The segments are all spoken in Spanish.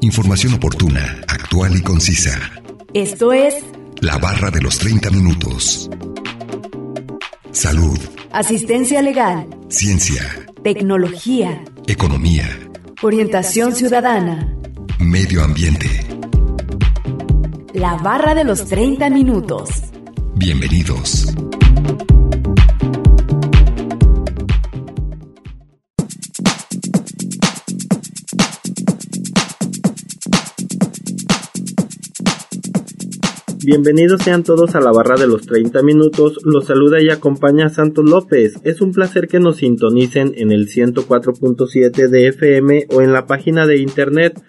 Información oportuna, actual y concisa. Esto es La Barra de los 30 Minutos. Salud. Asistencia legal. Ciencia. Tecnología. Economía. Orientación ciudadana. Medio ambiente. La Barra de los 30 Minutos. Bienvenidos. Bienvenidos sean todos a la Barra de los 30 Minutos, los saluda y acompaña Santos López. Es un placer que nos sintonicen en el 104.7 de FM o en la página de internet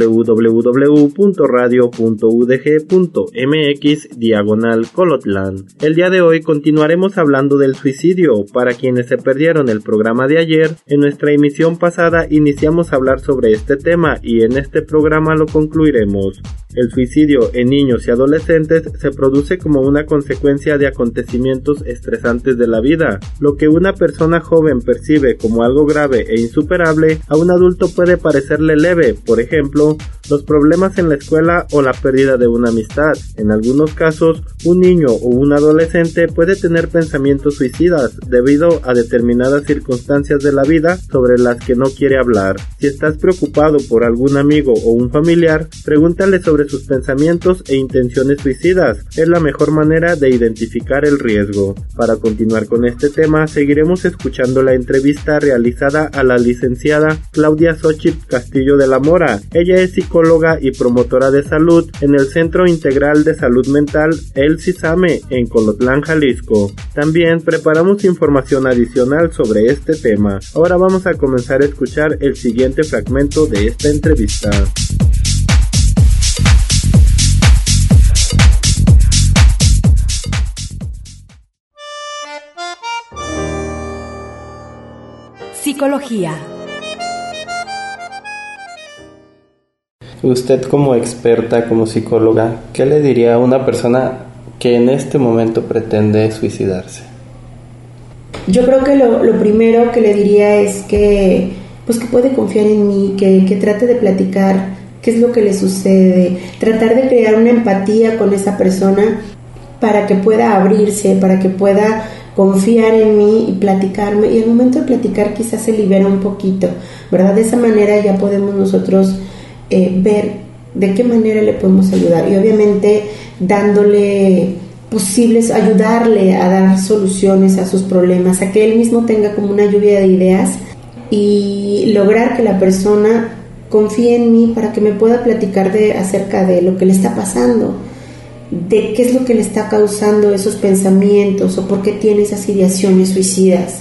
www.radio.udg.mx/Colotlán. El día de hoy continuaremos hablando del suicidio. Para quienes se perdieron el programa de ayer, en nuestra emisión pasada iniciamos a hablar sobre este tema y en este programa lo concluiremos. El suicidio en niños y adolescentes se produce como una consecuencia de acontecimientos estresantes de la vida. Lo que una persona joven percibe como algo grave e insuperable, a un adulto puede parecerle leve, por ejemplo, los problemas en la escuela o la pérdida de una amistad. En algunos casos, un niño o un adolescente puede tener pensamientos suicidas debido a determinadas circunstancias de la vida sobre las que no quiere hablar. Si estás preocupado por algún amigo o un familiar, pregúntale sobre sus pensamientos e intenciones suicidas. Es la mejor manera de identificar el riesgo. Para continuar con este tema, seguiremos escuchando la entrevista realizada a la licenciada Claudia Xochitl Castillo de la Mora. Ella es psicóloga y promotora de salud en el Centro Integral de Salud Mental El CISAME en Colotlán, Jalisco. También preparamos información adicional sobre este tema. Ahora vamos a comenzar a escuchar el siguiente fragmento de esta entrevista. Psicología. Usted como experta, como psicóloga, ¿qué le diría a una persona que en este momento pretende suicidarse? Yo creo que lo primero que le diría es que puede confiar en mí, que trate de platicar qué es lo que le sucede, tratar de crear una empatía con esa persona para que pueda abrirse, para que pueda confiar en mí y platicarme, y al momento de platicar quizás se libera un poquito, ¿verdad? De esa manera ya podemos nosotros ver de qué manera le podemos ayudar, y obviamente ayudarle a dar soluciones a sus problemas, a que él mismo tenga como una lluvia de ideas y lograr que la persona confíe en mí para que me pueda platicar acerca de lo que le está pasando, de qué es lo que le está causando esos pensamientos o por qué tiene esas ideaciones suicidas.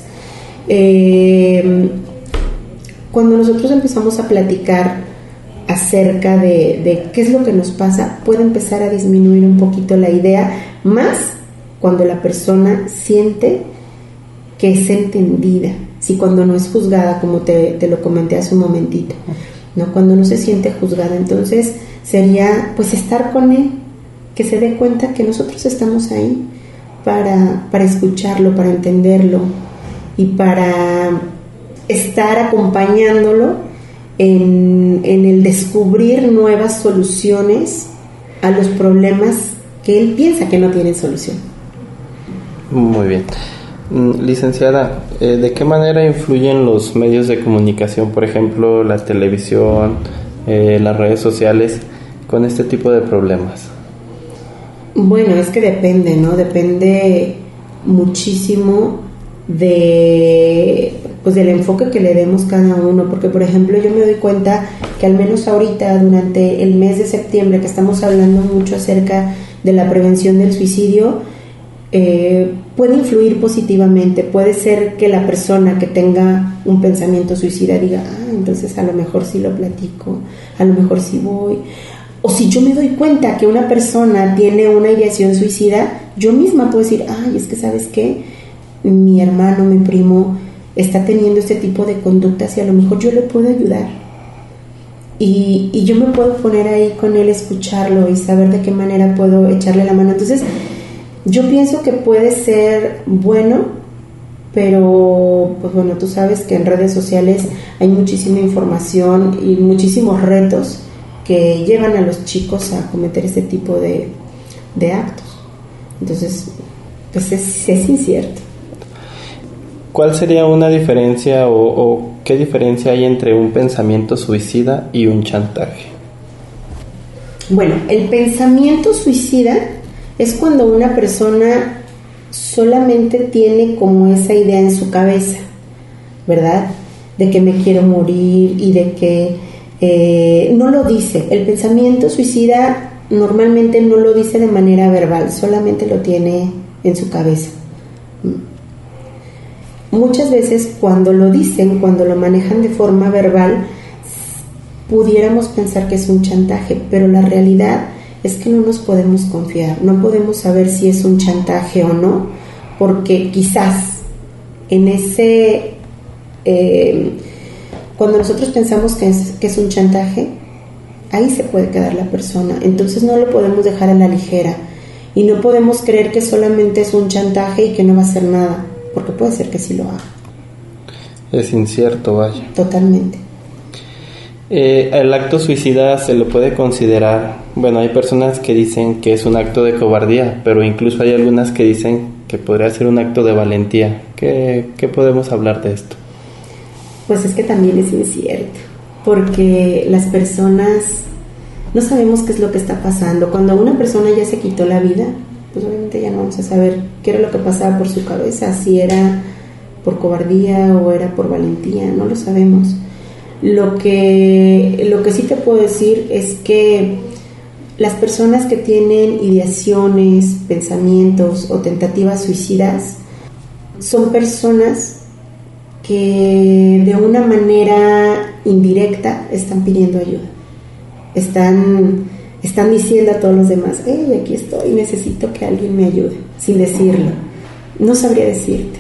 Cuando nosotros empezamos a platicar acerca de qué es lo que nos pasa, puede empezar a disminuir un poquito la idea, más cuando la persona siente que es entendida, si cuando no es juzgada, como te lo comenté hace un momentito, ¿no? Cuando no se siente juzgada, entonces sería estar con él, que se dé cuenta que nosotros estamos ahí para escucharlo, para entenderlo y para estar acompañándolo en el descubrir nuevas soluciones a los problemas que él piensa que no tienen solución. Muy bien. Licenciada, ¿de qué manera influyen los medios de comunicación, por ejemplo, la televisión, las redes sociales, con este tipo de problemas? Bueno, es que depende, ¿no? Depende muchísimo del enfoque que le demos cada uno, porque por ejemplo yo me doy cuenta que al menos ahorita durante el mes de septiembre, que estamos hablando mucho acerca de la prevención del suicidio, puede influir positivamente. Puede ser que la persona que tenga un pensamiento suicida diga, entonces a lo mejor sí lo platico, a lo mejor sí voy. O si yo me doy cuenta que una persona tiene una ideación suicida, yo misma puedo decir, es que ¿sabes qué? Mi hermano, mi primo está teniendo este tipo de conductas y a lo mejor yo le puedo ayudar. Y yo me puedo poner ahí con él, escucharlo y saber de qué manera puedo echarle la mano. Entonces, yo pienso que puede ser bueno, pero tú sabes que en redes sociales hay muchísima información y muchísimos retos que llevan a los chicos a cometer ese tipo de actos. Entonces, pues es incierto. ¿Cuál sería una diferencia o qué diferencia hay entre un pensamiento suicida y un chantaje? Bueno, el pensamiento suicida es cuando una persona solamente tiene como esa idea en su cabeza, ¿verdad? De que me quiero morir y de que no lo dice. El pensamiento suicida normalmente no lo dice de manera verbal, solamente lo tiene en su cabeza. Muchas veces cuando lo dicen, cuando lo manejan de forma verbal, pudiéramos pensar que es un chantaje, pero la realidad es que no nos podemos confiar, no podemos saber si es un chantaje o no, porque quizás en ese, cuando nosotros pensamos que es un chantaje, ahí se puede quedar la persona, entonces no lo podemos dejar a la ligera y no podemos creer que solamente es un chantaje y que no va a hacer nada, porque puede ser que sí lo haga. Es incierto, vaya. Totalmente. El acto suicida se lo puede considerar, bueno, hay personas que dicen que es un acto de cobardía, pero incluso hay algunas que dicen que podría ser un acto de valentía. ¿Qué podemos hablar de esto? Pues es que también es incierto, porque las personas no sabemos qué es lo que está pasando. Cuando una persona ya se quitó la vida, pues obviamente ya no vamos a saber qué era lo que pasaba por su cabeza, si era por cobardía o era por valentía, no lo sabemos. Lo que sí te puedo decir es que las personas que tienen ideaciones, pensamientos o tentativas suicidas son personas que de una manera indirecta están pidiendo ayuda. Están diciendo a todos los demás, hey, aquí estoy, necesito que alguien me ayude, sin decirlo. No sabría decirte.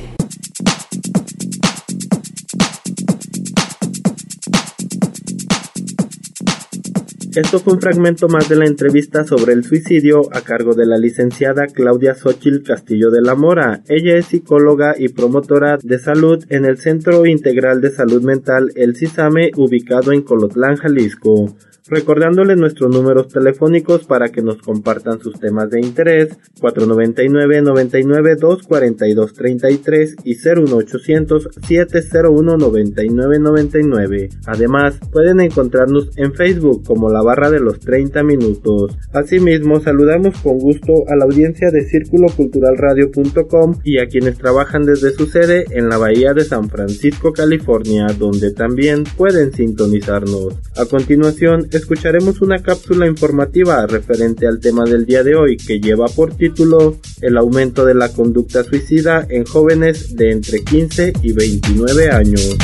Esto fue un fragmento más de la entrevista sobre el suicidio a cargo de la licenciada Claudia Xóchitl Castillo de la Mora. Ella es psicóloga y promotora de salud en el Centro Integral de Salud Mental, el CISAME, ubicado en Colotlán, Jalisco. Recordándoles nuestros números telefónicos para que nos compartan sus temas de interés, 499-99-242-33 y 01800-701-9999. Además, pueden encontrarnos en Facebook como La Barra de los 30 Minutos. Asimismo, saludamos con gusto a la audiencia de circuloculturalradio.com y a quienes trabajan desde su sede en la Bahía de San Francisco, California, donde también pueden sintonizarnos. A continuación, escucharemos una cápsula informativa referente al tema del día de hoy que lleva por título El aumento de la conducta suicida en jóvenes de entre 15 y 29 años.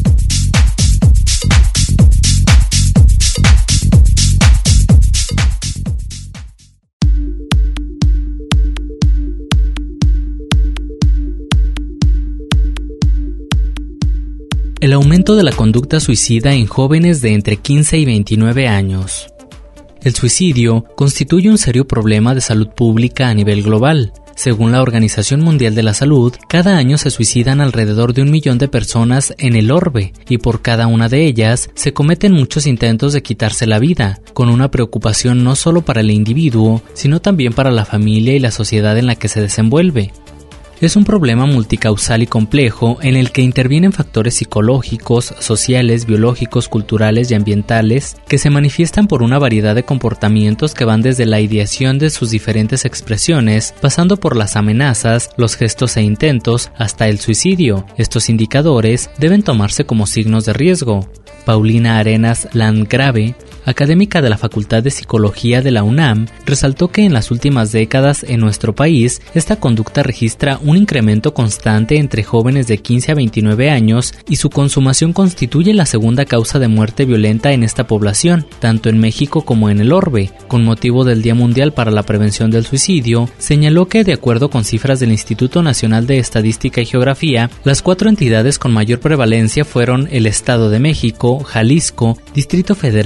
El aumento de la conducta suicida en jóvenes de entre 15 y 29 años. El suicidio constituye un serio problema de salud pública a nivel global. Según la Organización Mundial de la Salud, cada año se suicidan alrededor de 1 millón de personas en el orbe, y por cada una de ellas se cometen muchos intentos de quitarse la vida, con una preocupación no solo para el individuo, sino también para la familia y la sociedad en la que se desenvuelve. Es un problema multicausal y complejo en el que intervienen factores psicológicos, sociales, biológicos, culturales y ambientales que se manifiestan por una variedad de comportamientos que van desde la ideación de sus diferentes expresiones, pasando por las amenazas, los gestos e intentos, hasta el suicidio. Estos indicadores deben tomarse como signos de riesgo. Paulina Arenas Landgrave, académica de la Facultad de Psicología de la UNAM, resaltó que en las últimas décadas en nuestro país esta conducta registra un incremento constante entre jóvenes de 15 a 29 años y su consumación constituye la segunda causa de muerte violenta en esta población, tanto en México como en el orbe. Con motivo del Día Mundial para la Prevención del Suicidio, señaló que, de acuerdo con cifras del Instituto Nacional de Estadística y Geografía, las 4 entidades con mayor prevalencia fueron el Estado de México, Jalisco, Distrito Federal y Guanajuato.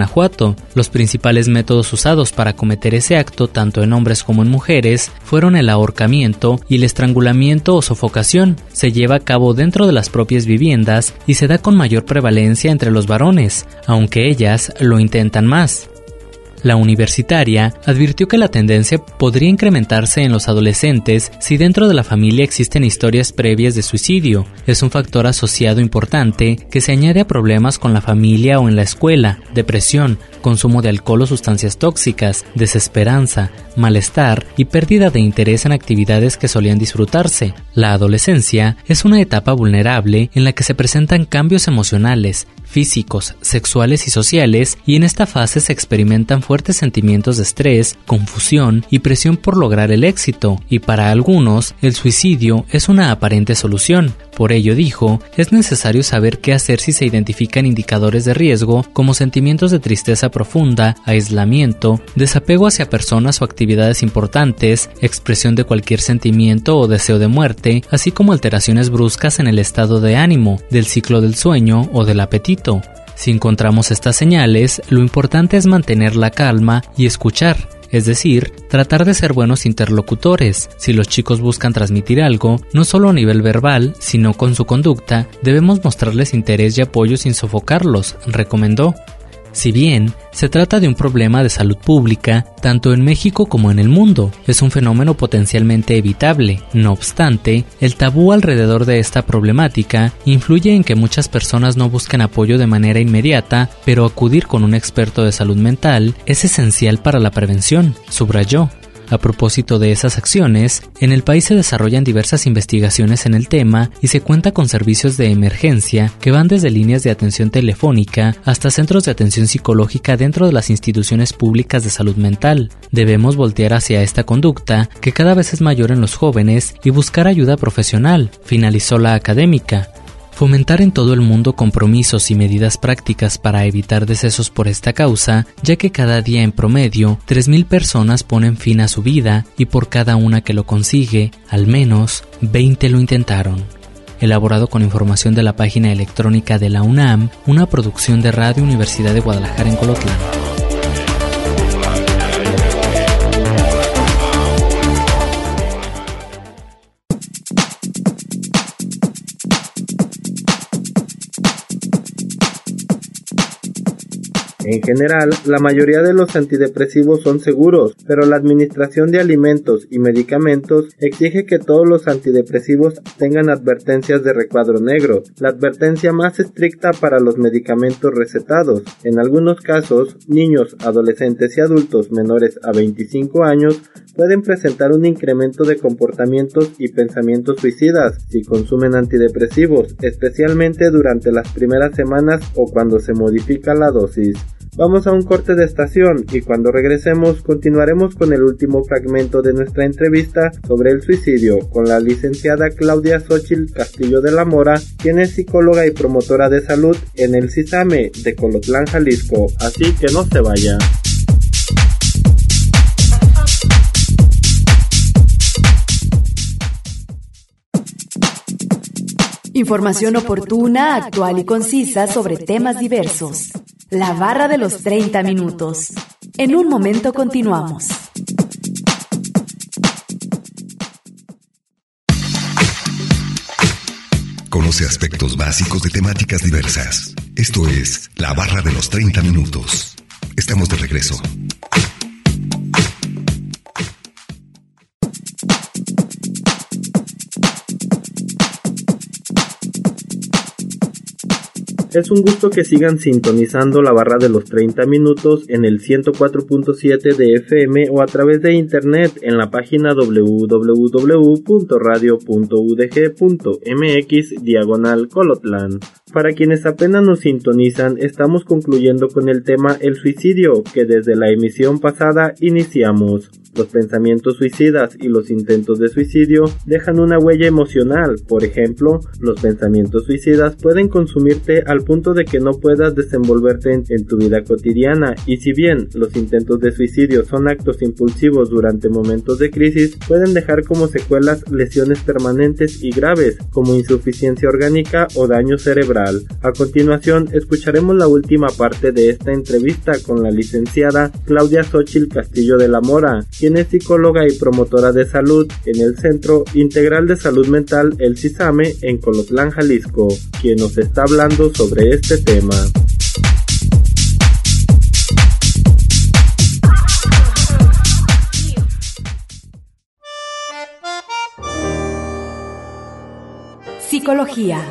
Guanajuato. Los principales métodos usados para cometer ese acto, tanto en hombres como en mujeres, fueron el ahorcamiento y el estrangulamiento o sofocación. Se lleva a cabo dentro de las propias viviendas y se da con mayor prevalencia entre los varones, aunque ellas lo intentan más. La universitaria advirtió que la tendencia podría incrementarse en los adolescentes si dentro de la familia existen historias previas de suicidio. Es un factor asociado importante que se añade a problemas con la familia o en la escuela, depresión, consumo de alcohol o sustancias tóxicas, desesperanza, malestar y pérdida de interés en actividades que solían disfrutarse. La adolescencia es una etapa vulnerable en la que se presentan cambios emocionales, físicos, sexuales y sociales, y en esta fase se experimentan fuertes sentimientos de estrés, confusión y presión por lograr el éxito, y para algunos el suicidio es una aparente solución. Por ello, dijo, es necesario saber qué hacer si se identifican indicadores de riesgo como sentimientos de tristeza profunda, aislamiento, desapego hacia personas o actividades importantes, expresión de cualquier sentimiento o deseo de muerte, así como alteraciones bruscas en el estado de ánimo, del ciclo del sueño o del apetito. Si encontramos estas señales, lo importante es mantener la calma y escuchar. Es decir, tratar de ser buenos interlocutores. Si los chicos buscan transmitir algo, no solo a nivel verbal, sino con su conducta, debemos mostrarles interés y apoyo sin sofocarlos, recomendó. Si bien se trata de un problema de salud pública, tanto en México como en el mundo, es un fenómeno potencialmente evitable. No obstante, el tabú alrededor de esta problemática influye en que muchas personas no busquen apoyo de manera inmediata, pero acudir con un experto de salud mental es esencial para la prevención, subrayó. A propósito de esas acciones, en el país se desarrollan diversas investigaciones en el tema y se cuenta con servicios de emergencia que van desde líneas de atención telefónica hasta centros de atención psicológica dentro de las instituciones públicas de salud mental. Debemos voltear hacia esta conducta, que cada vez es mayor en los jóvenes, y buscar ayuda profesional, finalizó la académica. Fomentar en todo el mundo compromisos y medidas prácticas para evitar decesos por esta causa, ya que cada día en promedio 3,000 personas ponen fin a su vida y por cada una que lo consigue, al menos 20 lo intentaron. Elaborado con información de la página electrónica de la UNAM, una producción de Radio Universidad de Guadalajara en Colotlán. En general, la mayoría de los antidepresivos son seguros, pero la Administración de Alimentos y Medicamentos exige que todos los antidepresivos tengan advertencias de recuadro negro, la advertencia más estricta para los medicamentos recetados. En algunos casos, niños, adolescentes y adultos menores a 25 años pueden presentar un incremento de comportamientos y pensamientos suicidas si consumen antidepresivos, especialmente durante las primeras semanas o cuando se modifica la dosis. Vamos a un corte de estación y cuando regresemos continuaremos con el último fragmento de nuestra entrevista sobre el suicidio con la licenciada Claudia Xóchitl Castillo de la Mora, quien es psicóloga y promotora de salud en el CISAME de Colotlán, Jalisco. Así que no se vaya. Información oportuna, actual y concisa sobre temas diversos. La barra de los 30 minutos. En un momento continuamos. Conoce aspectos básicos de temáticas diversas. Esto es La Barra de los 30 minutos. Estamos de regreso. Es un gusto que sigan sintonizando la barra de los 30 minutos en el 104.7 de FM o a través de internet en la página www.radio.udg.mx/Colotlán. Para quienes apenas nos sintonizan, estamos concluyendo con el tema el suicidio, que desde la emisión pasada iniciamos. Los pensamientos suicidas y los intentos de suicidio dejan una huella emocional. Por ejemplo, los pensamientos suicidas pueden consumirte al punto de que no puedas desenvolverte en tu vida cotidiana, y si bien los intentos de suicidio son actos impulsivos durante momentos de crisis, pueden dejar como secuelas lesiones permanentes y graves, como insuficiencia orgánica o daño cerebral. integral. A continuación, escucharemos la última parte de esta entrevista con la licenciada Claudia Xóchitl Castillo de la Mora, quien es psicóloga y promotora de salud en el Centro Integral de Salud Mental, el CISAME, en Colotlán, Jalisco, quien nos está hablando sobre este tema. Psicología.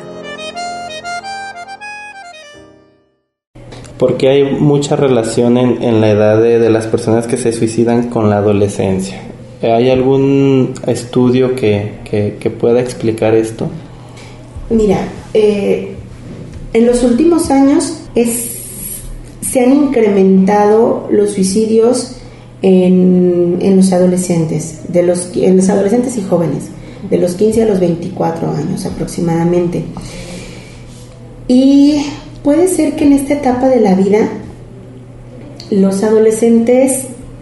Porque hay mucha relación en la edad de las personas que se suicidan con la adolescencia. ¿Hay algún estudio que pueda explicar esto? Mira, en los últimos años se han incrementado los suicidios en los adolescentes, en los adolescentes y jóvenes, de los 15 a los 24 años aproximadamente. Y puede ser que en esta etapa de la vida los adolescentes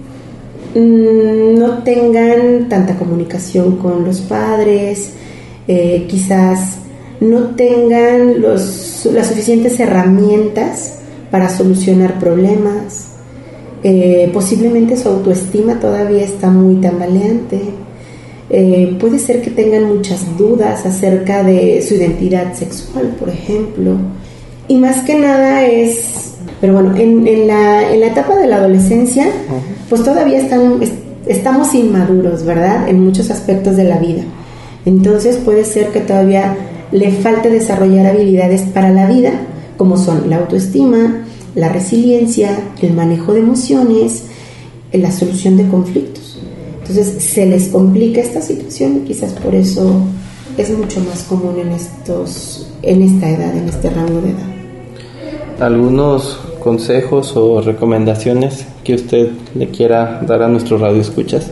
no tengan tanta comunicación con los padres, quizás no tengan las suficientes herramientas para solucionar problemas, posiblemente su autoestima todavía está muy tambaleante. Puede ser que tengan muchas dudas acerca de su identidad sexual, por ejemplo, y más que nada pero bueno, en la etapa de la adolescencia, pues todavía estamos inmaduros, ¿verdad? En muchos aspectos de la vida. Entonces puede ser que todavía le falte desarrollar habilidades para la vida, como son la autoestima, la resiliencia, el manejo de emociones, la solución de conflictos. Entonces se les complica esta situación y quizás por eso es mucho más común en esta edad, en este rango de edad. ¿Algunos consejos o recomendaciones que usted le quiera dar a nuestros radioescuchas?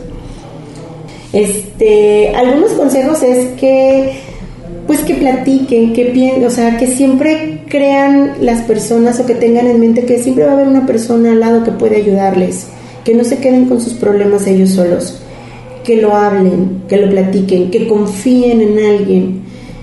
Algunos consejos es que platiquen, que siempre crean las personas o que tengan en mente que siempre va a haber una persona al lado que puede ayudarles, que no se queden con sus problemas ellos solos, que lo hablen, que lo platiquen, que confíen en alguien.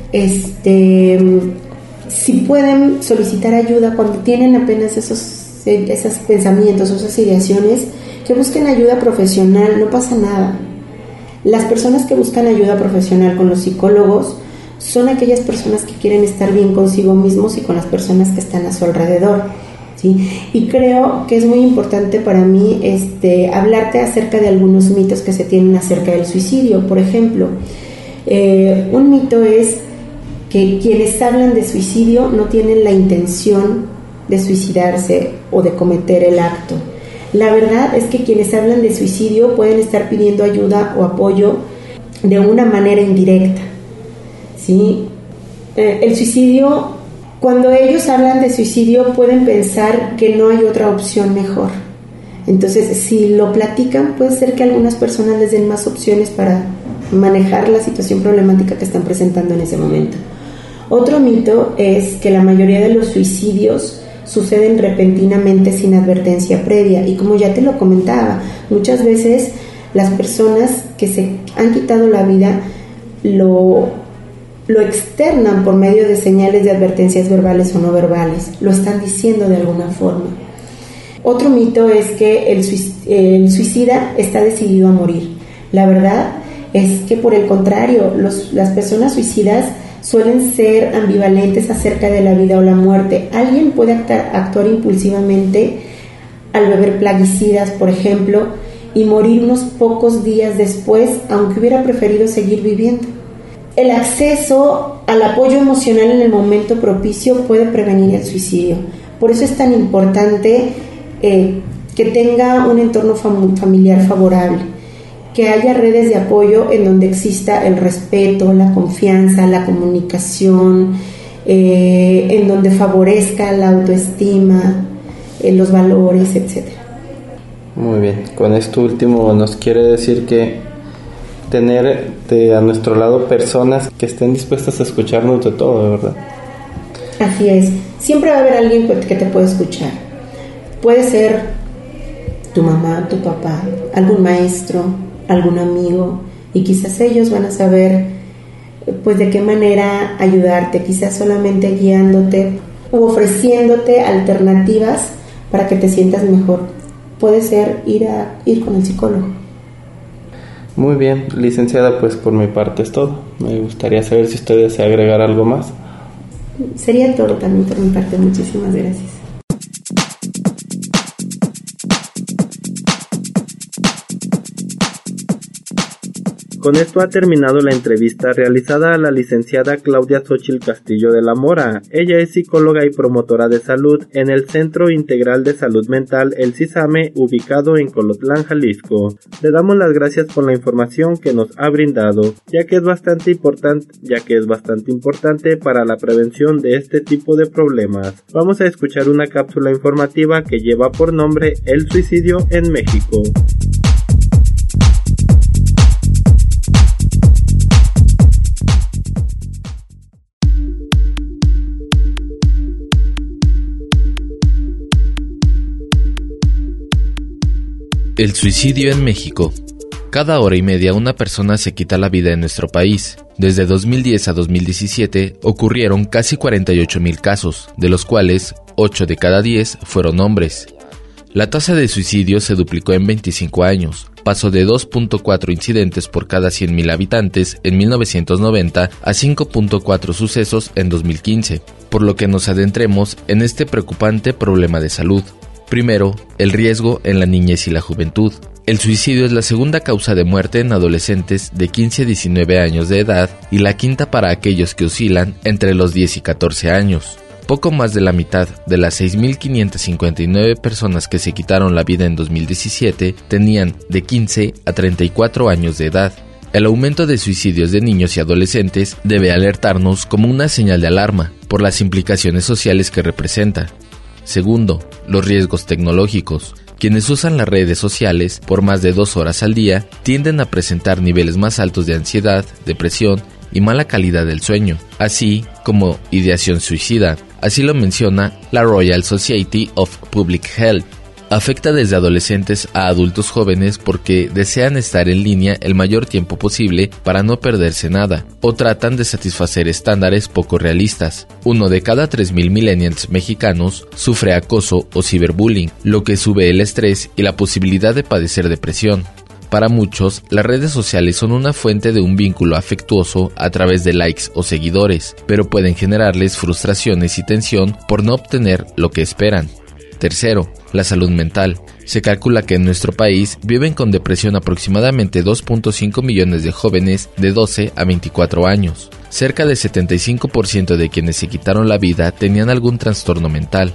Si pueden solicitar ayuda cuando tienen apenas esos pensamientos, esas ideaciones, que busquen ayuda profesional, no pasa nada. Las personas que buscan ayuda profesional con los psicólogos son aquellas personas que quieren estar bien consigo mismos y con las personas que están a su alrededor, ¿sí? Y creo que es muy importante para mí hablarte acerca de algunos mitos que se tienen acerca del suicidio. Por ejemplo, un mito es que quienes hablan de suicidio no tienen la intención de suicidarse o de cometer el acto. La verdad es que quienes hablan de suicidio pueden estar pidiendo ayuda o apoyo de una manera indirecta, ¿sí? El suicidio, cuando ellos hablan de suicidio, pueden pensar que no hay otra opción mejor. Entonces, si lo platican, puede ser que algunas personas les den más opciones para manejar la situación problemática que están presentando en ese momento. Otro mito es que la mayoría de los suicidios suceden repentinamente sin advertencia previa, y como ya te lo comentaba, muchas veces las personas que se han quitado la vida lo externan por medio de señales de advertencias verbales o no verbales, lo están diciendo de alguna forma. Otro mito es que el suicida está decidido a morir. La verdad es que, por el contrario, las personas suicidas suelen ser ambivalentes acerca de la vida o la muerte. Alguien puede actuar impulsivamente al beber plaguicidas, por ejemplo, y morir unos pocos días después, aunque hubiera preferido seguir viviendo. El acceso al apoyo emocional en el momento propicio puede prevenir el suicidio. Por eso es tan importante que tenga un entorno familiar favorable, que haya redes de apoyo en donde exista el respeto, la confianza, la comunicación, en donde favorezca la autoestima, los valores, etc. Muy bien, con esto último nos quiere decir que tener a nuestro lado personas que estén dispuestas a escucharnos de todo, ¿verdad? Así es, siempre va a haber alguien que te puede escuchar. Puede ser tu mamá, tu papá, algún maestro, algún amigo, y quizás ellos van a saber pues de qué manera ayudarte, quizás solamente guiándote o ofreciéndote alternativas para que te sientas mejor. Puede ser ir con el psicólogo. Muy bien, licenciada, pues por mi parte es todo. Me gustaría saber si usted desea agregar algo más. Sería todo también por mi parte. Muchísimas gracias. Con esto ha terminado la entrevista realizada a la licenciada Claudia Xóchitl Castillo de la Mora. Ella es psicóloga y promotora de salud en el Centro Integral de Salud Mental, el CISAME, ubicado en Colotlán, Jalisco. Le damos las gracias por la información que nos ha brindado, ya que es bastante importante para la prevención de este tipo de problemas. Vamos a escuchar una cápsula informativa que lleva por nombre El suicidio en México. El suicidio en México. Cada hora y media una persona se quita la vida en nuestro país. Desde 2010 a 2017 ocurrieron casi 48,000 casos, de los cuales 8 de cada 10 fueron hombres. La tasa de suicidio se duplicó en 25 años, pasó de 2.4 incidentes por cada 100,000 habitantes en 1990 a 5.4 sucesos en 2015, por lo que nos adentremos en este preocupante problema de salud. Primero, el riesgo en la niñez y la juventud. El suicidio es la segunda causa de muerte en adolescentes de 15 a 19 años de edad y la quinta para aquellos que oscilan entre los 10 y 14 años. Poco más de la mitad de las 6,559 personas que se quitaron la vida en 2017 tenían de 15 a 34 años de edad. El aumento de suicidios de niños y adolescentes debe alertarnos como una señal de alarma por las implicaciones sociales que representa. Segundo, los riesgos tecnológicos. Quienes usan las redes sociales por más de 2 horas al día tienden a presentar niveles más altos de ansiedad, depresión y mala calidad del sueño, así como ideación suicida. Así lo menciona la Royal Society of Public Health. Afecta desde adolescentes a adultos jóvenes porque desean estar en línea el mayor tiempo posible para no perderse nada, o tratan de satisfacer estándares poco realistas. 1 de cada 3,000 millennials mexicanos sufre acoso o ciberbullying, lo que sube el estrés y la posibilidad de padecer depresión. Para muchos, las redes sociales son una fuente de un vínculo afectuoso a través de likes o seguidores, pero pueden generarles frustraciones y tensión por no obtener lo que esperan. Tercero, la salud mental. Se calcula que en nuestro país viven con depresión aproximadamente 2.5 millones de jóvenes de 12 a 24 años. Cerca del 75% de quienes se quitaron la vida tenían algún trastorno mental.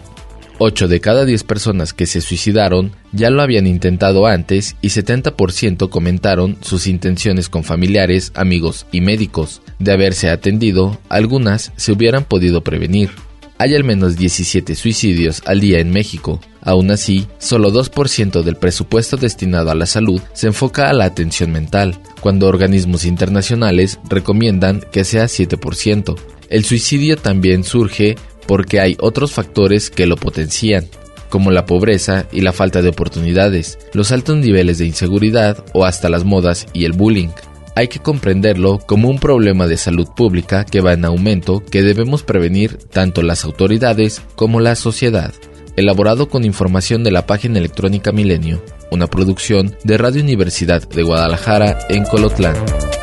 8 de cada 10 personas que se suicidaron ya lo habían intentado antes y 70% comentaron sus intenciones con familiares, amigos y médicos. De haberse atendido, algunas se hubieran podido prevenir. Hay al menos 17 suicidios al día en México. Aún así, solo 2% del presupuesto destinado a la salud se enfoca a la atención mental, cuando organismos internacionales recomiendan que sea 7%. El suicidio también surge porque hay otros factores que lo potencian, como la pobreza y la falta de oportunidades, los altos niveles de inseguridad o hasta las modas y el bullying. Hay que comprenderlo como un problema de salud pública que va en aumento que debemos prevenir tanto las autoridades como la sociedad. Elaborado con información de la página electrónica Milenio, una producción de Radio Universidad de Guadalajara en Colotlán.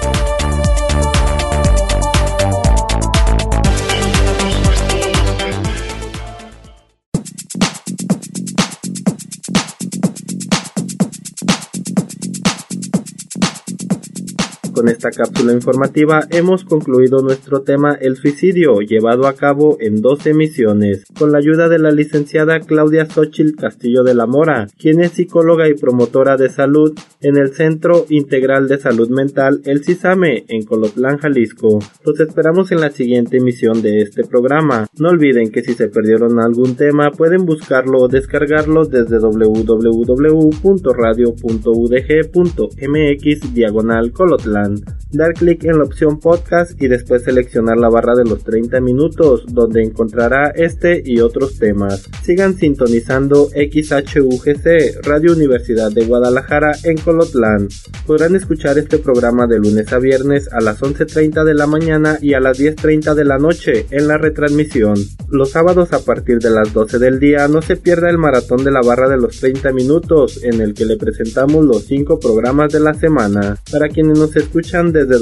Con esta cápsula informativa hemos concluido nuestro tema El suicidio, llevado a cabo en 2 emisiones, con la ayuda de la licenciada Claudia Xóchitl Castillo de la Mora, quien es psicóloga y promotora de salud en el Centro Integral de Salud Mental, el CISAME, en Colotlán, Jalisco. Los esperamos en la siguiente emisión de este programa. No olviden que si se perdieron algún tema pueden buscarlo o descargarlo desde www.radio.udg.mx/Colotlán. Colotlán, dar clic en la opción podcast y después seleccionar la barra de los 30 minutos, donde encontrará este y otros temas. Sigan sintonizando XHUGC, Radio Universidad de Guadalajara en Colotlán. Podrán escuchar este programa de lunes a viernes a las 11:30 de la mañana y a las 10:30 de la noche en la retransmisión. Los sábados a partir de las 12 del día no se pierda el maratón de la barra de los 30 minutos, en el que le presentamos los 5 programas de la semana. Para quienes nos escuchan desde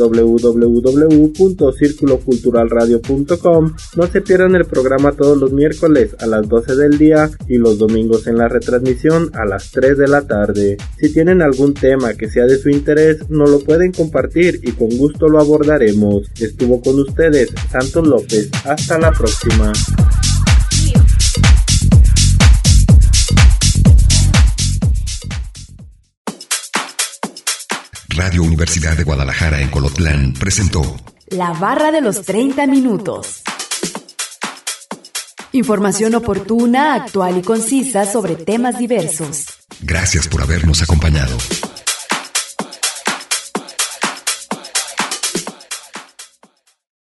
www.circuloculturalradio.com, no se pierdan el programa todos los miércoles a las 12 del día y los domingos en la retransmisión a las 3 de la tarde. Si tienen algún tema que sea de su interés, nos lo pueden compartir y con gusto lo abordaremos. Estuvo con ustedes Santos López. Hasta la próxima. Radio Universidad de Guadalajara en Colotlán presentó La barra de los 30 minutos. Información oportuna, actual y concisa sobre temas diversos. Gracias por habernos acompañado.